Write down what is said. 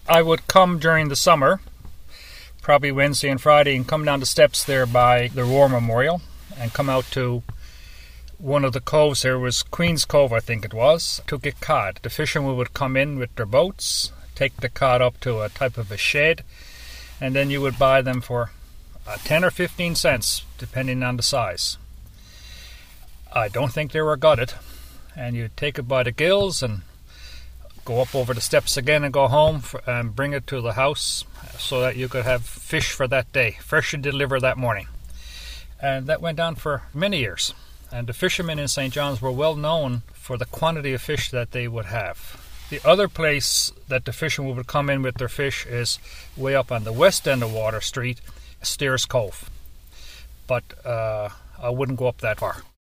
I would come during the summer, probably Wednesday and Friday, and come down the steps there by the War Memorial and come out to one of the coves. There was Queen's Cove, I think it was, to get cod. The fishermen would come in with their boats, take the cod up to a type of a shed, and then you would buy them for 10 or 15 cents, depending on the size. I don't think they were gutted, and you'd take it by the gills and go up over the steps again and go home and bring it to the house so that you could have fish for that day, fresh and delivered that morning. And that went on for many years. And the fishermen in St. John's were well known for the quantity of fish that they would have. The other place that the fishermen would come in with their fish is way up on the west end of Water Street, Steers Cove. But I wouldn't go up that far.